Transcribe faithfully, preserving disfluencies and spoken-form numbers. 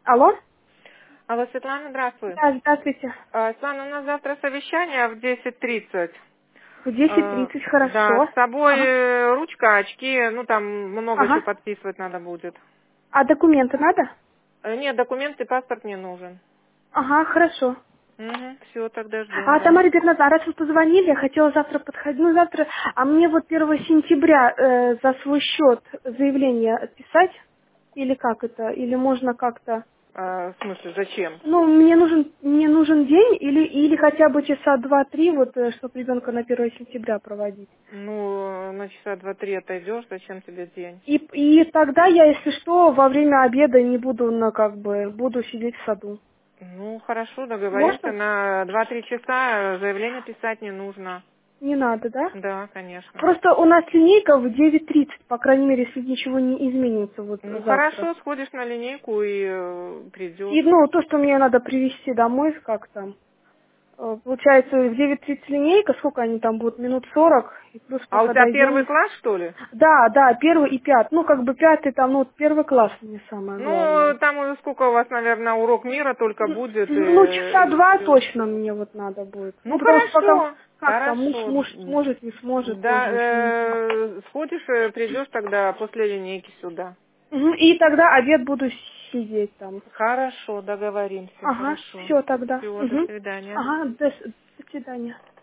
Алло? Алло, Светлана, здравствуй. Да, здравствуйте. А, Светлана, у нас завтра совещание в десять тридцать. В десять А, тридцать, Да, хорошо. с собой Ага. э, ручка, очки, ну там много еще Ага. подписывать надо будет. А документы надо? Э, Нет, документы, паспорт не нужен. Ага, хорошо. Угу, все, тогда ждем, А, да. Тамара Герназовна, а раз вы позвонили, я хотела завтра подходить, ну завтра, а мне вот первого сентября э, за свой счет заявление писать? Или как это? Или можно как-то... А, в смысле, зачем? Ну, мне нужен, мне нужен день или, или хотя бы часа два-три, вот, чтобы ребенка на первого сентября проводить. Ну, на часа два-три отойдешь, зачем тебе день? И, и тогда я, если что, во время обеда не буду, на, как бы, буду сидеть в саду. Ну, хорошо, договоримся. Можно? На два-три часа заявление писать не нужно. Не надо, да? Да, конечно. Просто у нас линейка в девять тридцать, по крайней мере, если ничего не изменится вот Ну, завтра. хорошо, сходишь на линейку и э, И, придешь. ну, то, что мне надо привезти домой, как там, э, получается, в девять тридцать линейка, сколько они там будут, минут сорок, и плюс А у пока тебя первый дойдем. класс, что ли? Да, да, первый и пятый, ну, как бы пятый там, ну, вот первый класс мне самое главное. Ну, там уже сколько у вас, наверное, урок мира только Н- будет, Ну, часа и, и два все. точно мне вот надо будет. Ну, Ну, потому что пока, хорошо, как там, муж, хорошо. муж сможет, не сможет, Да, тоже еще не знаю. э, сходишь, э, придешь тогда после линейки сюда. Мгм, и тогда обед буду сидеть там. Хорошо, договоримся, Ага, хорошо. все тогда. Всего, до Мгм. свидания. Ага, до, с- до свидания.